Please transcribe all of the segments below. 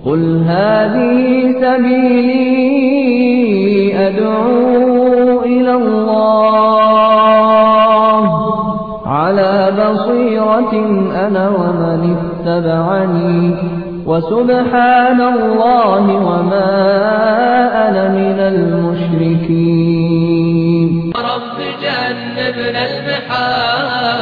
قل هذه سبيلي أدعو إلى الله على بصيرة أنا ومن اتبعني وسبحان الله وما أنا من المشركين. رب جنبنا المحال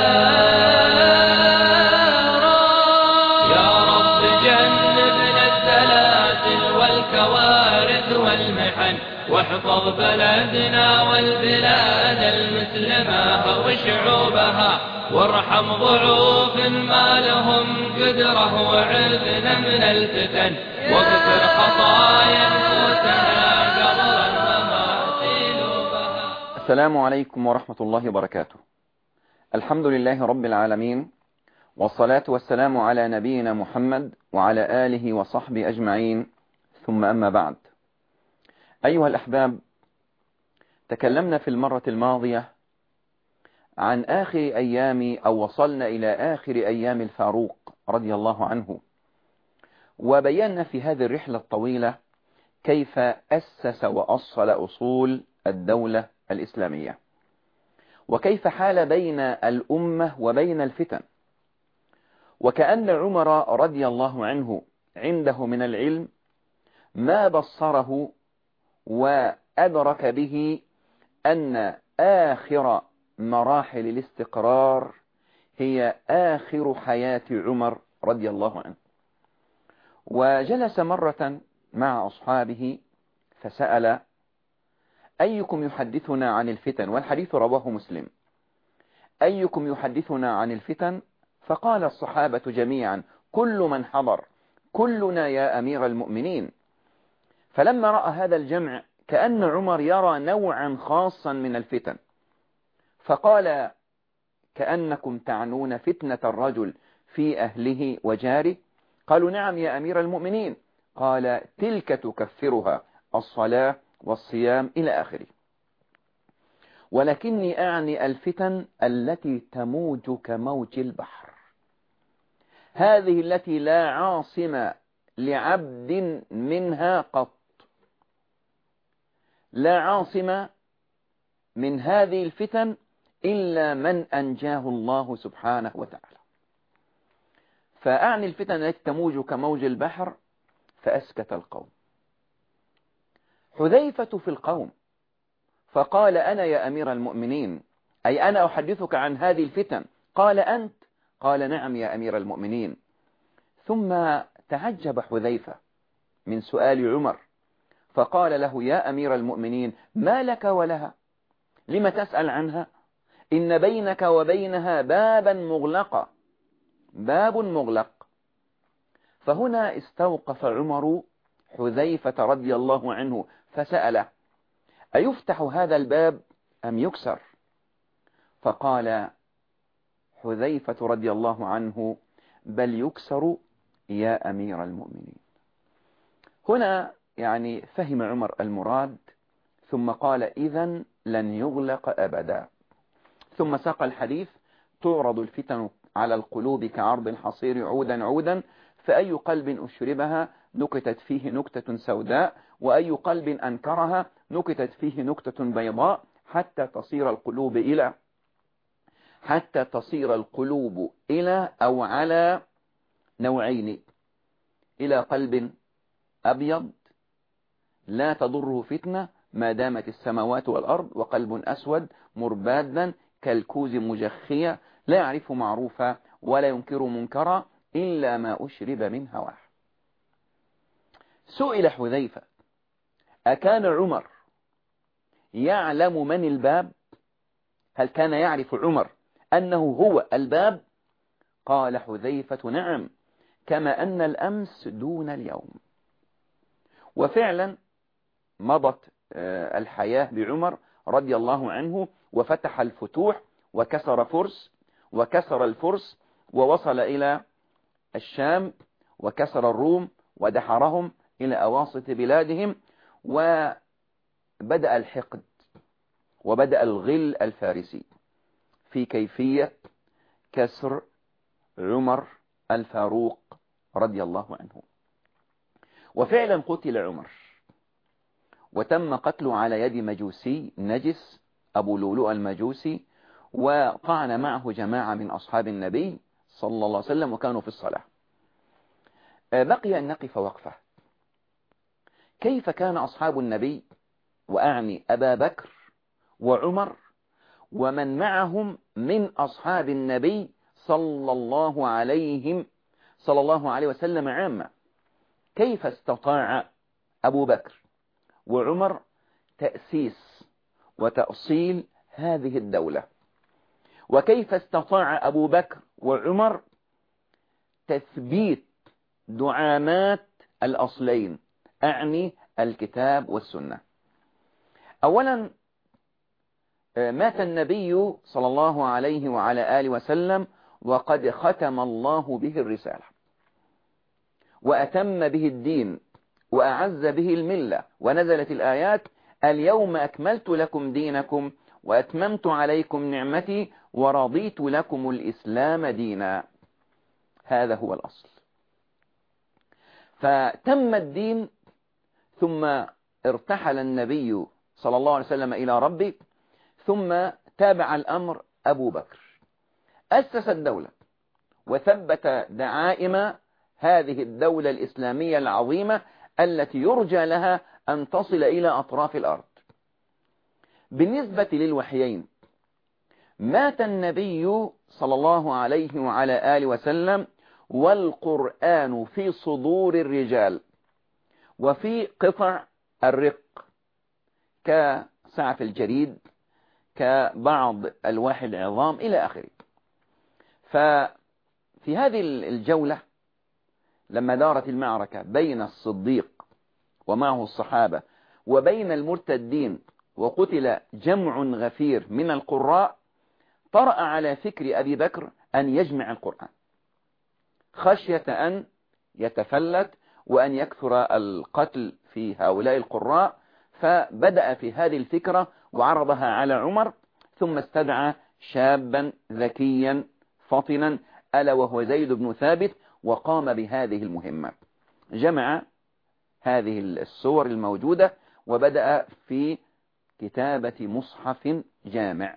يا رب جنبنا الزلازل والكوارث والمحن واحفظ بلدنا والبلاد المسلمة وشعوبها وارحم ضعوف ما لهم قدرة وعذنا من الفتن واغفر خطايا نفوسنا قبل الممات بها. السلام عليكم ورحمة الله وبركاته. الحمد لله رب العالمين، والصلاة والسلام على نبينا محمد وعلى آله وصحبه أجمعين، ثم أما بعد. أيها الأحباب، تكلمنا في المرة الماضية عن آخر أيام أو وصلنا إلى آخر أيام الفاروق رضي الله عنه، وبينا في هذه الرحلة الطويلة كيف أسس وأصل أصول الدولة الإسلامية، وكيف حال بين الأمة وبين الفتن، وكأن عمر رضي الله عنه عنده من العلم ما بصره وأدرك به أن آخر مراحل الاستقرار هي آخر حياة عمر رضي الله عنه. وجلس مرة مع أصحابه فسأل: أيكم يحدثنا عن الفتن؟ والحديث رواه مسلم. أيكم يحدثنا عن الفتن؟ فقال الصحابة جميعا: كل من حضر، كلنا يا أمير المؤمنين. فلما رأى هذا الجمع كأن عمر يرى نوعا خاصا من الفتن، فقال: كأنكم تعنون فتنة الرجل في أهله وجاره؟ قالوا: نعم يا أمير المؤمنين. قال: تلك تكفرها الصلاة والصيام إلى آخره. ولكني أعني الفتن التي تموج كموج البحر، هذه التي لا عاصم لعبد منها قط، لا عاصم من هذه الفتن إلا من أنجاه الله سبحانه وتعالى. فأعني الفتن التي تموج كموج البحر. فأسكت القوم. حذيفة في القوم فقال: أنا يا أمير المؤمنين، أي أنا أحدثك عن هذه الفتن. قال: أنت؟ قال: نعم يا أمير المؤمنين. ثم تعجب حذيفة من سؤال عمر، فقال له: يا أمير المؤمنين، ما لك ولها؟ لم تسأل عنها؟ إن بينك وبينها بابا مغلقا، باب مغلق. فهنا استوقف عمر حذيفة رضي الله عنه فسأله: أيفتح هذا الباب أم يكسر؟ فقال حذيفة رضي الله عنه: بل يكسر يا أمير المؤمنين. هنا يعني فهم عمر المراد، ثم قال: إذن لن يغلق أبدا. ثم ساق الحديث: تعرض الفتن على القلوب كعرض الحصير عودا عودا، فأي قلب أشربها نكتت فيه نكتة سوداء، وأي قلب أنكرها نكتت فيه نكتة بيضاء، حتى تصير القلوب إلى أو على نوعين: إلى قلب أبيض لا تضره فتنة ما دامت السماوات والأرض، وقلب أسود مربادا كالكوز مجخية لا يعرف معروفا ولا ينكر منكرا إلا ما أشرب من هواه. سئل حذيفة: أكان عمر يعلم من الباب؟ هل كان يعرف عمر أنه هو الباب؟ قال حذيفة: نعم، كما أن الأمس دون اليوم. وفعلا مضت الحياة بعمر رضي الله عنه، وفتح الفتوح وكسر الفرس ووصل إلى الشام وكسر الروم ودحرهم إلى أواسط بلادهم، وبدأ الحقد وبدأ الغل الفارسي في كيفية كسر عمر الفاروق رضي الله عنه. وفعلا قتل عمر، وتم قتله على يد مجوسي نجس أبو لؤلؤ المجوسي، وطعن معه جماعة من أصحاب النبي صلى الله عليه وسلم وكانوا في الصلاة. بقي أن نقف وقفة. كيف كان أصحاب النبي، وأعني أبا بكر وعمر ومن معهم من أصحاب النبي صلى الله عليه وسلم عامة، كيف استطاع أبو بكر وعمر تأسيس وتأصيل هذه الدولة، وكيف استطاع أبو بكر وعمر تثبيت دعامات الأصلين، أعني الكتاب والسنة. أولا، مات النبي صلى الله عليه وعلى آله وسلم وقد ختم الله به الرسالة وأتم به الدين وأعز به الملة، ونزلت الآيات: اليوم أكملت لكم دينكم وأتممت عليكم نعمتي ورضيت لكم الإسلام دينا. هذا هو الأصل. فتم الدين، ثم ارتحل النبي صلى الله عليه وسلم إلى ربه، ثم تابع الأمر أبو بكر، أسس الدولة وثبت دعائم هذه الدولة الإسلامية العظيمة التي يرجى لها أن تصل إلى أطراف الأرض. بالنسبة للوحيين، مات النبي صلى الله عليه وعلى آله وسلم والقرآن في صدور الرجال وفي قطع الرق كسعف الجريد، كبعض ألواح العظام إلى آخره. ففي هذه الجولة لما دارت المعركة بين الصديق ومعه الصحابة وبين المرتدين وقتل جمع غفير من القراء، طرأ على فكر أبي بكر أن يجمع القرآن خشية أن يتفلت وأن يكثر القتل في هؤلاء القراء، فبدأ في هذه الفكرة وعرضها على عمر، ثم استدعى شابا ذكيا فطنا ألا وهو زيد بن ثابت، وقام بهذه المهمة. جمع هذه الصور الموجودة وبدأ في كتابة مصحف جامع.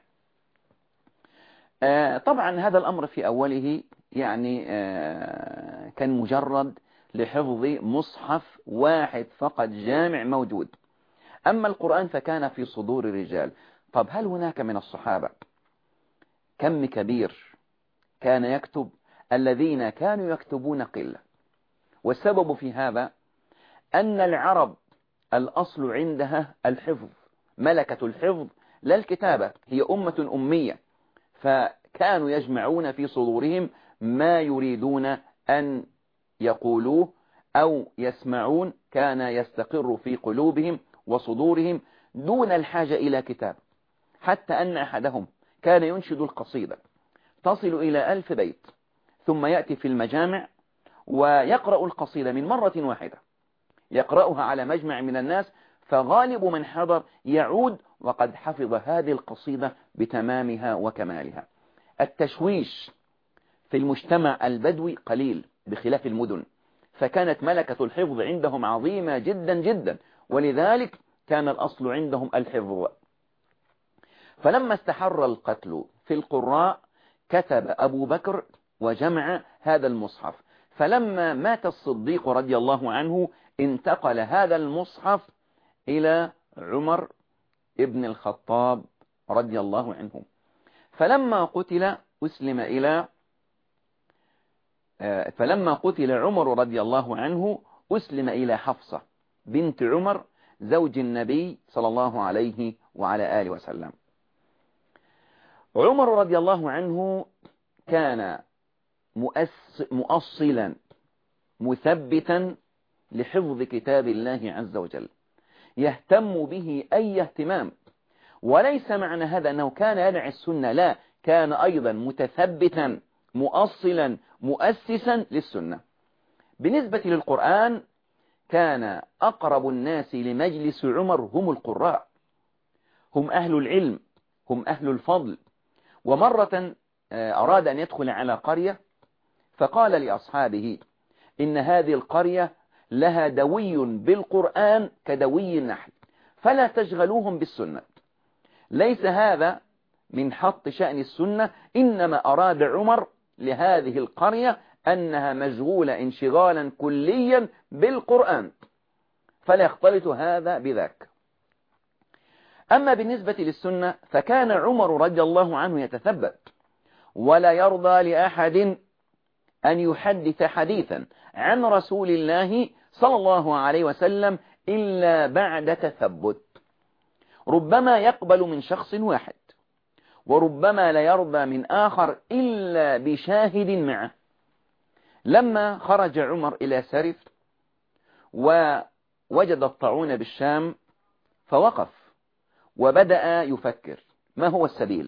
طبعا هذا الأمر في أوله يعني كان مجرد لحفظ مصحف واحد فقط جامع موجود، أما القرآن فكان في صدور الرجال. طب هل هناك من الصحابة كم كبير كان يكتب؟ الذين كانوا يكتبون قلة، والسبب في هذا أن العرب الأصل عندها الحفظ، ملكة الحفظ لا الكتابة، هي أمة أمية، فكانوا يجمعون في صدورهم ما يريدون أن يقولوه أو يسمعون، كان يستقر في قلوبهم وصدورهم دون الحاجة إلى كتاب، حتى أن أحدهم كان ينشد القصيدة تصل إلى 1000 بيت، ثم يأتي في المجامع ويقرأ القصيدة من مرة واحدة، يقرأها على مجمع من الناس، فغالب من حضر يعود وقد حفظ هذه القصيدة بتمامها وكمالها. التشويش في المجتمع البدوي قليل بخلاف المدن، فكانت ملكة الحفظ عندهم عظيمة جدا جدا، ولذلك كان الأصل عندهم الحفظ. فلما استحر القتل في القراء كتب أبو بكر وجمع هذا المصحف، فلما مات الصديق رضي الله عنه انتقل هذا المصحف إلى عمر ابن الخطاب رضي الله عنه، فلما قتل عمر رضي الله عنه أسلم إلى حفصة بنت عمر زوج النبي صلى الله عليه وعلى آله وسلم. عمر رضي الله عنه كان مؤصلا مثبتا لحفظ كتاب الله عز وجل، يهتم به أي اهتمام، وليس معنى هذا أنه كان يدعي السنة، لا، كان أيضا متثبتا مؤصلا مؤسسا للسنة. بالنسبة للقرآن كان أقرب الناس لمجلس عمر هم القراء، هم أهل العلم، هم أهل الفضل. ومرة أراد أن يدخل على قرية، فقال لأصحابه إن هذه القرية لها دوي بالقرآن كدوي النحل، فلا تشغلوهم بالسنة. ليس هذا من حط شأن السنة، إنما أراد عمر لهذه القرية أنها مشغولة انشغالا كليا بالقرآن، فلا يختلط هذا بذاك. أما بالنسبة للسنة فكان عمر رضي الله عنه يتثبت ولا يرضى لأحد أن يحدث حديثا عن رسول الله صلى الله عليه وسلم إلا بعد تثبت. ربما يقبل من شخص واحد، وربما لا يرضى من آخر إلا بشاهد معه. لما خرج عمر إلى سرف ووجد الطاعون بالشام فوقف وبدأ يفكر ما هو السبيل،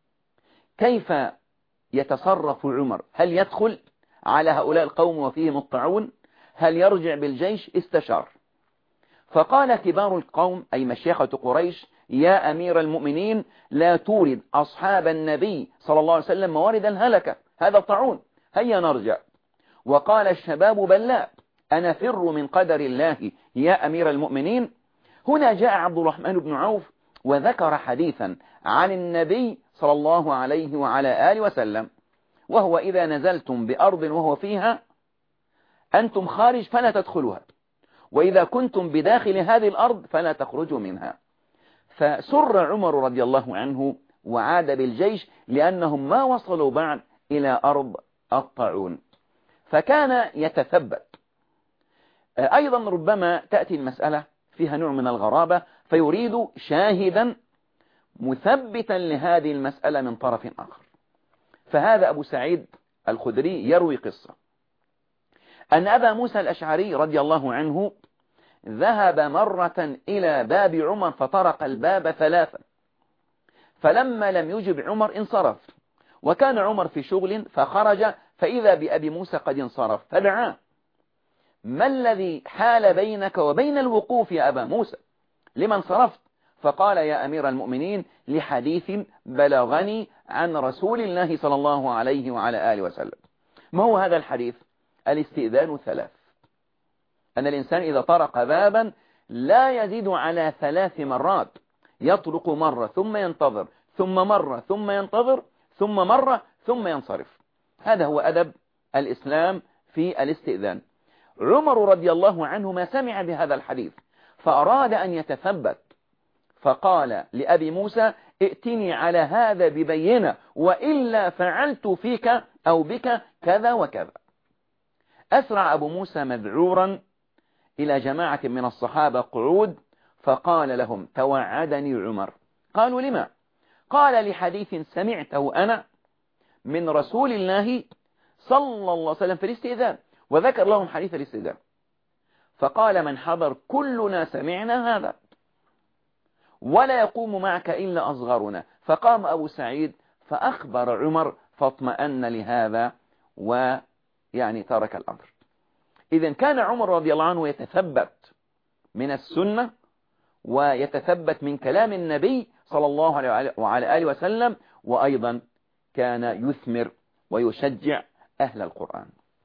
كيف يتصرف عمر، هل يدخل على هؤلاء القوم وفيهم الطاعون، هل يرجع بالجيش؟ استشار، فقال كبار القوم أي مشيخة قريش: يا أمير المؤمنين لا تورد أصحاب النبي صلى الله عليه وسلم موارد الهلكة، هذا طاعون، هيا نرجع. وقال الشباب: بل لا، أنا فر من قدر الله يا أمير المؤمنين. هنا جاء عبد الرحمن بن عوف وذكر حديثا عن النبي صلى الله عليه وعلى آله وسلم، وهو: إذا نزلتم بأرض وهو فيها أنتم خارج فلا تدخلوها، وإذا كنتم بداخل هذه الأرض فلا تخرجوا منها. فسر عمر رضي الله عنه وعاد بالجيش لأنهم ما وصلوا بعد إلى أرض الطاعون، فكان يتثبت. أيضا ربما تأتي المسألة فيها نوع من الغرابة فيريد شاهدا مثبتا لهذه المسألة من طرف آخر. فهذا أبو سعيد الخدري يروي قصة أن أبا موسى الأشعري رضي الله عنه ذهب مرة إلى باب عمر فطرق الباب 3، فلما لم يجب عمر انصرف، وكان عمر في شغل فخرج فإذا بأبي موسى قد انصرف فدعاه: ما الذي حال بينك وبين الوقوف يا أبا موسى؟ لمن انصرفت؟ فقال: يا أمير المؤمنين لحديث بلغني عن رسول الله صلى الله عليه وعلى آله وسلم. ما هو هذا الحديث؟ الاستئذان 3، أن الإنسان إذا طرق بابا لا يزيد على 3 مرات، يطرق مرة ثم ينتظر، ثم مرة ثم ينتظر، ثم مرة ثم ينصرف. هذا هو أدب الإسلام في الاستئذان. عمر رضي الله عنه ما سمع بهذا الحديث فأراد أن يتثبت، فقال لأبي موسى: ائتني على هذا ببينة وإلا فعلت فيك أو بك كذا وكذا. أسرع أبو موسى مذعورا إلى جماعة من الصحابة قعود، فقال لهم: توعدني عمر. قالوا: لما؟ قال: لحديث سمعته أنا من رسول الله صلى الله عليه وسلم في الاستئذان، وذكر لهم حديث الاستئذان. فقال من حضر: كلنا سمعنا هذا ولا يقوم معك إلا أصغرنا. فقام أبو سعيد فأخبر عمر فاطمأن لهذا ويعني ترك الأمر. إذن كان عمر رضي الله عنه يتثبت من السنة ويتثبت من كلام النبي صلى الله عليه وعلى آله وسلم، وأيضا كان يثمر ويشجع أهل القرآن.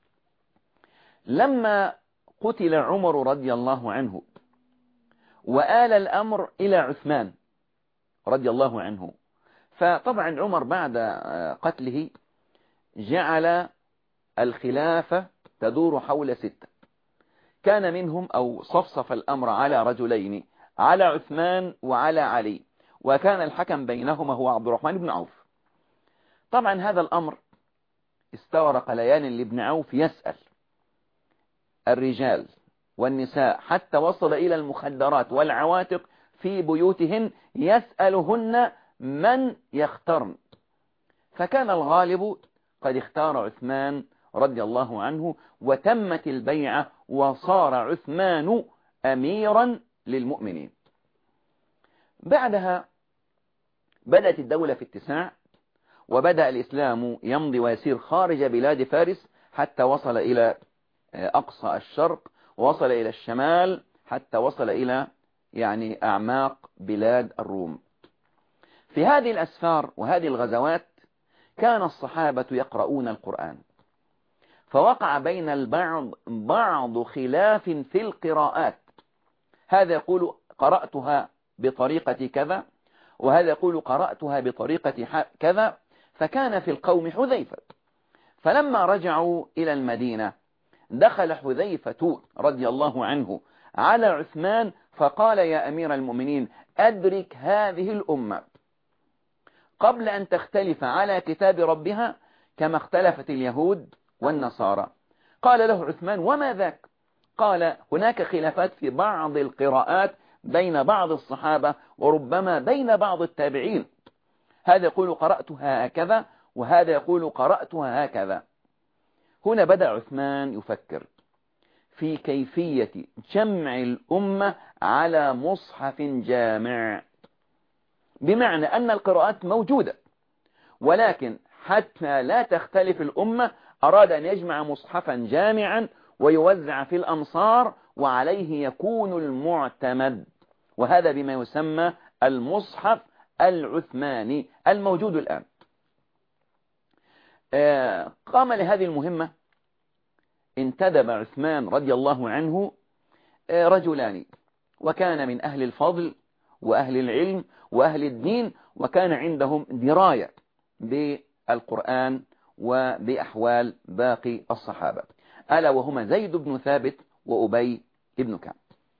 لما قتل عمر رضي الله عنه وآل الأمر إلى عثمان رضي الله عنه، فطبعا عمر بعد قتله جعل الخلافة تدور حول 6، كان منهم أو صفصف الأمر على رجلين، على عثمان وعلى علي، وكان الحكم بينهما هو عبد الرحمن بن عوف. طبعا هذا الأمر استغرق ليال لابن عوف يسأل الرجال والنساء حتى وصل إلى المخدرات والعواتق في بيوتهن يسألهن من يختارن، فكان الغالب قد اختار عثمان رضي الله عنه، وتمت البيعة وصار عثمان أميرا للمؤمنين. بعدها بدأت الدولة في اتساع، وبدأ الإسلام يمضي ويسير خارج بلاد فارس حتى وصل إلى أقصى الشرق، ووصل إلى الشمال حتى وصل إلى يعني أعماق بلاد الروم. في هذه الأسفار وهذه الغزوات كان الصحابة يقرؤون القرآن، فوقع بين البعض بعض خلاف في القراءات، هذا يقول قرأتها بطريقة كذا، وهذا يقول قرأتها بطريقة كذا. فكان في القوم حذيفة، فلما رجعوا إلى المدينة دخل حذيفة رضي الله عنه على عثمان فقال: يا أمير المؤمنين، أدرك هذه الأمة قبل أن تختلف على كتاب ربها كما اختلفت اليهود والنصارى. قال له عثمان: وما ذاك؟ قال: هناك خلافات في بعض القراءات بين بعض الصحابة وربما بين بعض التابعين، هذا يقول قرأتها هكذا وهذا يقول قرأتها هكذا. هنا بدأ عثمان يفكر في كيفية جمع الأمة على مصحف جامع، بمعنى أن القراءات موجودة، ولكن حتى لا تختلف الأمة أراد أن يجمع مصحفا جامعا ويوزع في الأمصار وعليه يكون المعتمد، وهذا بما يسمى المصحف العثماني الموجود الآن. قام لهذه المهمة انتدب عثمان رضي الله عنه رجلان، وكان من أهل الفضل وأهل العلم وأهل الدين، وكان عندهم دراية بالقرآن وبأحوال باقي الصحابة، ألا وهما زيد بن ثابت وأبي بن كعب.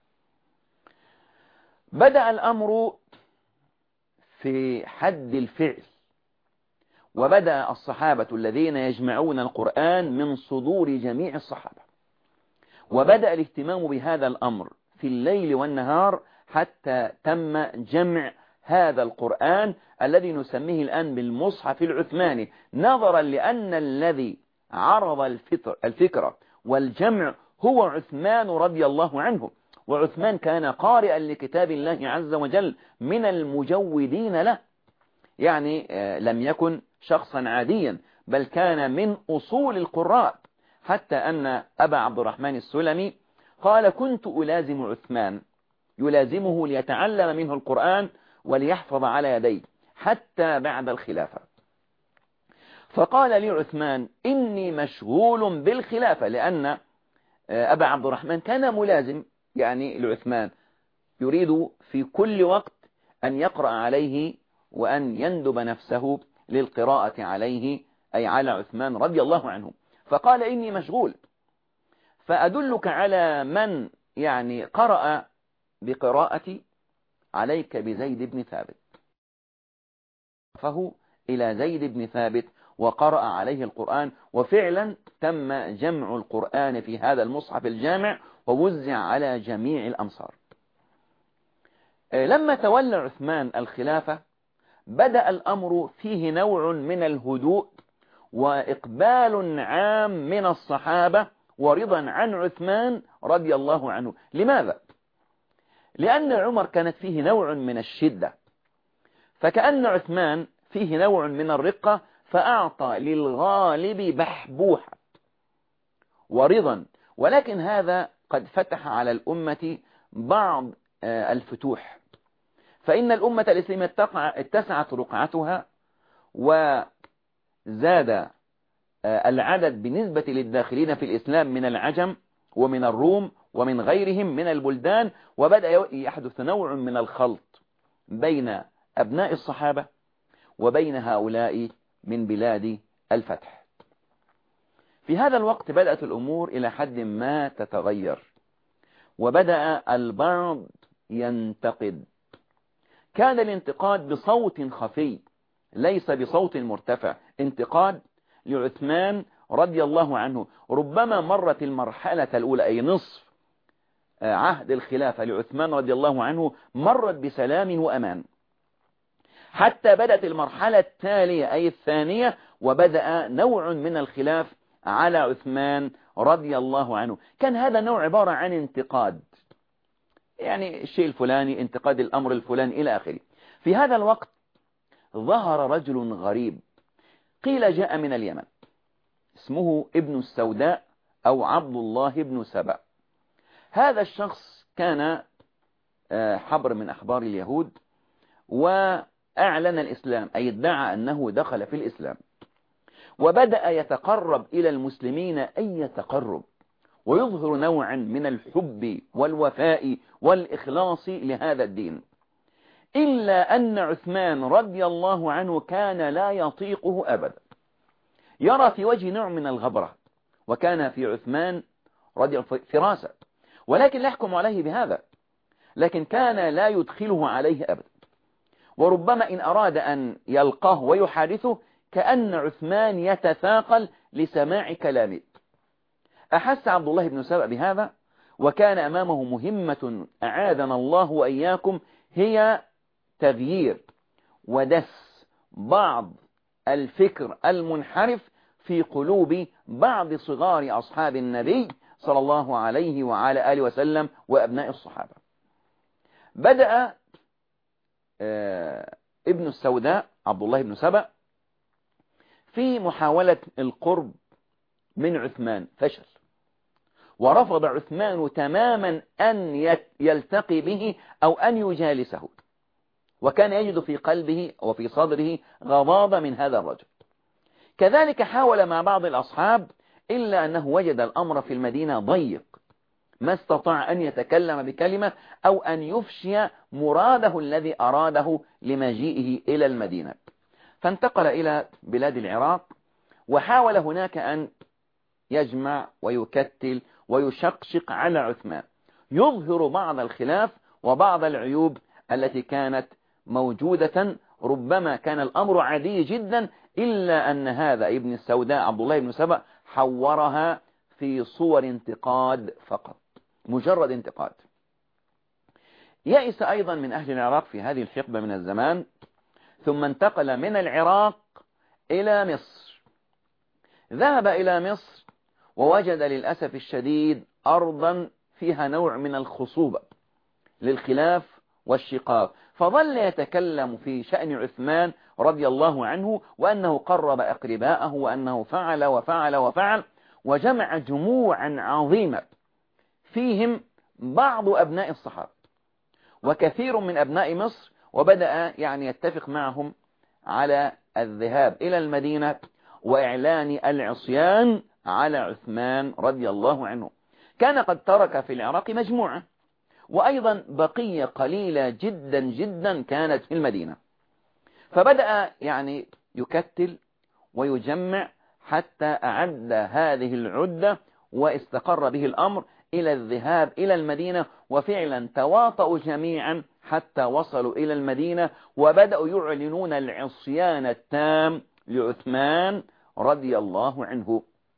بدأ الأمر في حد الفعل، وبدأ الصحابة الذين يجمعون القرآن من صدور جميع الصحابة، وبدأ الاهتمام بهذا الأمر في الليل والنهار حتى تم جمع هذا القرآن الذي نسميه الآن بالمصحف العثماني، نظرا لأن الذي عرض الفكرة والجمع هو عثمان رضي الله عنه، وعثمان كان قارئا لكتاب الله عز وجل من المجودين له، يعني لم يكن شخصا عاديا، بل كان من أصول القراء، حتى أن أبا عبد الرحمن السلمي قال: كنت ألازم عثمان، يلازمه ليتعلم منه القرآن وليحفظ على يديه حتى بعد الخلافة. فقال لي عثمان: إني مشغول بالخلافة، لأن أبا عبد الرحمن كان ملازم يعني لعثمان، يريد في كل وقت أن يقرأ عليه وأن يندب نفسه للقراءة عليه، أي على عثمان رضي الله عنه. فقال: إني مشغول، فأدلك على من يعني قرأ بقراءتي، عليك بزيد بن ثابت. فهو إلى زيد بن ثابت وقرأ عليه القرآن، وفعلا تم جمع القرآن في هذا المصحف الجامع ووزع على جميع الأمصار. لما تولى عثمان الخلافة بدأ الأمر فيه نوع من الهدوء وإقبال عام من الصحابة ورضا عن عثمان رضي الله عنه. لماذا؟ لأن عمر كانت فيه نوع من الشدة، فكأن عثمان فيه نوع من الرقة، فأعطى للغالب بحبوحة ورضا، ولكن هذا قد فتح على الأمة بعض الفتوح، فإن الأمة الإسلامية اتسعت رقعتها وزاد العدد بالنسبة للداخلين في الإسلام من العجم ومن الروم ومن غيرهم من البلدان، وبدأ يحدث نوع من الخلط بين أبناء الصحابة وبين هؤلاء من بلاد الفتح. في هذا الوقت بدأت الأمور إلى حد ما تتغير، وبدأ البعض ينتقد. كان الانتقاد بصوت خفي ليس بصوت مرتفع، انتقاد لعثمان رضي الله عنه. ربما مرت المرحلة الأولى أي نصف عهد الخلافة لعثمان رضي الله عنه مرت بسلام وأمان، حتى بدأت المرحلة التالية أي الثانية وبدأ نوع من الخلاف على عثمان رضي الله عنه. كان هذا النوع عبارة عن انتقاد، يعني الشيء الفلاني، انتقاد الأمر الفلاني إلى آخره. في هذا الوقت ظهر رجل غريب قيل جاء من اليمن، اسمه ابن السوداء أو عبد الله بن سبأ. هذا الشخص كان حبر من أحبار اليهود، وأعلن الإسلام أي ادعى أنه دخل في الإسلام، وبدأ يتقرب إلى المسلمين أي تقرب، ويظهر نوعا من الحب والوفاء والإخلاص لهذا الدين. إلا أن عثمان رضي الله عنه كان لا يطيقه أبدا، يرى في وجه نوع من الغبرة، وكان في عثمان رضي الله فراسة، ولكن لا يحكم عليه بهذا، لكن كان لا يدخله عليه أبدا. وربما إن أراد أن يلقاه ويحادثه كأن عثمان يتثاقل لسماع كلامه. أحس عبد الله بن سبأ بهذا، وكان أمامه مهمة أعاذنا الله وإياكم، هي تغيير ودس بعض الفكر المنحرف في قلوب بعض صغار أصحاب النبي صلى الله عليه وعلى آله وسلم وأبناء الصحابة. بدأ ابن السوداء عبد الله بن سبأ في محاولة القرب من عثمان، فشل، ورفض عثمان تماما أن يلتقي به أو أن يجالسه، وكان يجد في قلبه وفي صدره غضاضة من هذا الرجل. كذلك حاول مع بعض الأصحاب، إلا أنه وجد الأمر في المدينة ضيق، ما استطاع أن يتكلم بكلمة أو أن يفشي مراده الذي أراده لمجيئه إلى المدينة، فانتقل إلى بلاد العراق، وحاول هناك أن يجمع ويكتل ويشقشق على عثمان، يظهر بعض الخلاف وبعض العيوب التي كانت موجودة. ربما كان الأمر عادي جدا، إلا أن هذا ابن السوداء عبد الله بن سبأ حورها في صور انتقاد فقط، مجرد انتقاد. يئس أيضا من أهل العراق في هذه الحقبة من الزمان، ثم انتقل من العراق إلى مصر. ذهب إلى مصر ووجد للأسف الشديد أرضا فيها نوع من الخصوبة للخلاف والشقاق، فظل يتكلم في شأن عثمان رضي الله عنه، وأنه قرب أقرباءه، وأنه فعل وفعل وفعل، وجمع جموعا عظيمة فيهم بعض أبناء الصحابة وكثير من أبناء مصر، وبدأ يتفق معهم على الذهاب إلى المدينة وإعلان العصيان على عثمان رضي الله عنه. كان قد ترك في العراق مجموعة، وأيضا بقية قليلة جدا جدا كانت في المدينة، فبدأ يكتل ويجمع حتى أعد هذه العدة، واستقر به الأمر إلى الذهاب إلى المدينة، وفعلا تواطؤوا جميعا حتى وصلوا إلى المدينة، وبدأوا يعلنون العصيان التام لعثمان رضي الله عنه.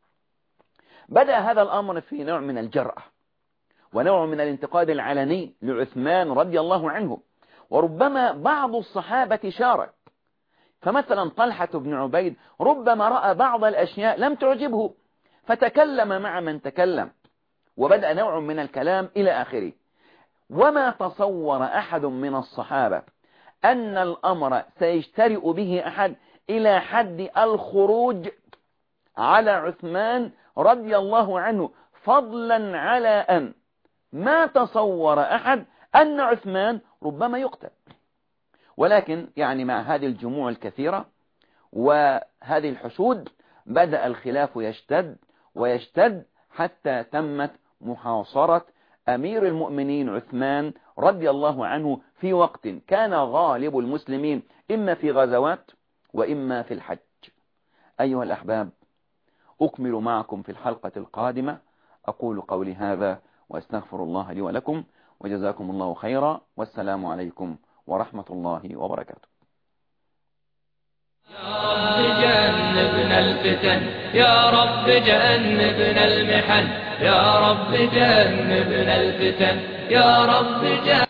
بدأ هذا الأمر في نوع من الجرأة ونوع من الانتقاد العلني لعثمان رضي الله عنه، وربما بعض الصحابة شارك، فمثلا طلحة بن عبيد ربما رأى بعض الأشياء لم تعجبه فتكلم مع من تكلم، وبدأ نوع من الكلام إلى آخره. وما تصور أحد من الصحابة أن الأمر سيجترئ به أحد إلى حد الخروج على عثمان رضي الله عنه، فضلا على أن ما تصور أحد أن عثمان ربما يقتل. ولكن مع هذه الجموع الكثيرة وهذه الحشود بدأ الخلاف يشتد ويشتد، حتى تمت محاصرة أمير المؤمنين عثمان رضي الله عنه في وقت كان غالب المسلمين إما في غزوات وإما في الحج. أيها الأحباب، أكمل معكم في الحلقة القادمة. أقول قولي هذا وأستغفر الله لي ولكم، وجزاكم الله خيرا، والسلام عليكم ورحمة الله وبركاته. يا رب جنبنا الفتن، يا رب جنبنا المحن، يا رب جنبنا الفتن، يا رب جنبنا